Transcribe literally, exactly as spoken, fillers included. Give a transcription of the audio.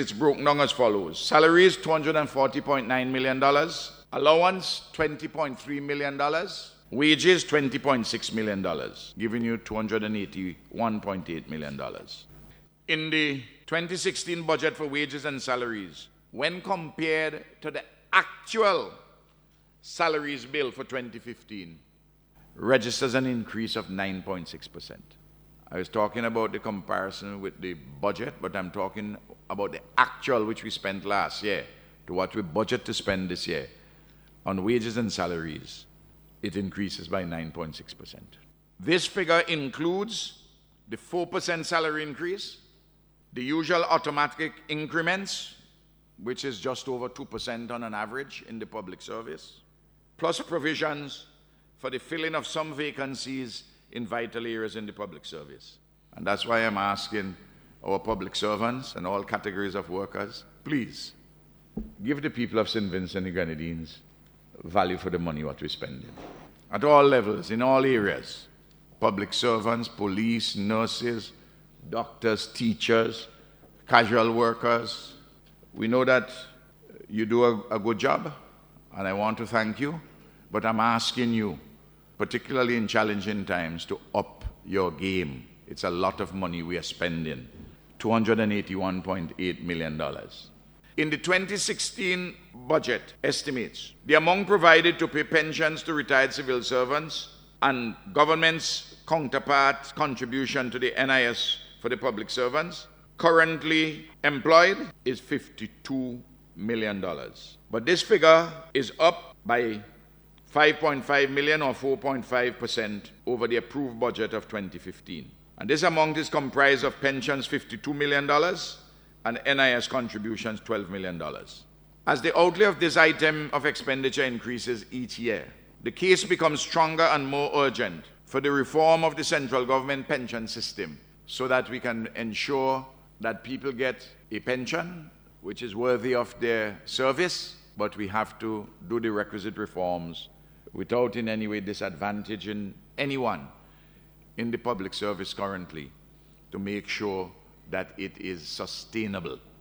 It's broken down as follows. Salaries, two hundred forty point nine million dollars. Allowance, twenty point three million dollars. Wages, twenty point six million dollars, giving you two hundred eighty-one point eight million dollars. In the twenty sixteen budget for wages and salaries, when compared to the actual salaries bill for twenty fifteen, registers an increase of nine point six percent. I was talking about the comparison with the budget, but I'm talking about the actual which we spent last year to what we budget to spend this year. On wages and salaries, it increases by nine point six percent. This figure includes the four percent salary increase, the usual automatic increments, which is just over two percent on an average in the public service, plus provisions for the filling of some vacancies in vital areas in the public service. And that's why I'm asking our public servants and all categories of workers, please, give the people of Saint Vincent and the Grenadines value for the money what we're spending. At all levels, in all areas, public servants, police, nurses, doctors, teachers, casual workers. We know that you do a, a good job, and I want to thank you, but I'm asking you, particularly in challenging times, to up your game. It's a lot of money we are spending, two hundred eighty-one point eight million dollars. In the twenty sixteen budget estimates, the amount provided to pay pensions to retired civil servants and government's counterpart contribution to the N I S for the public servants currently employed is fifty-two million dollars. But this figure is up by five point five million dollars or four point five percent over the approved budget of twenty fifteen. And this amount is comprised of pensions fifty-two million dollars and N I S contributions twelve million dollars. As the outlay of this item of expenditure increases each year, the case becomes stronger and more urgent for the reform of the central government pension system so that we can ensure that people get a pension which is worthy of their service, but we have to do the requisite reforms without in any way disadvantaging anyone in the public service currently to make sure that it is sustainable.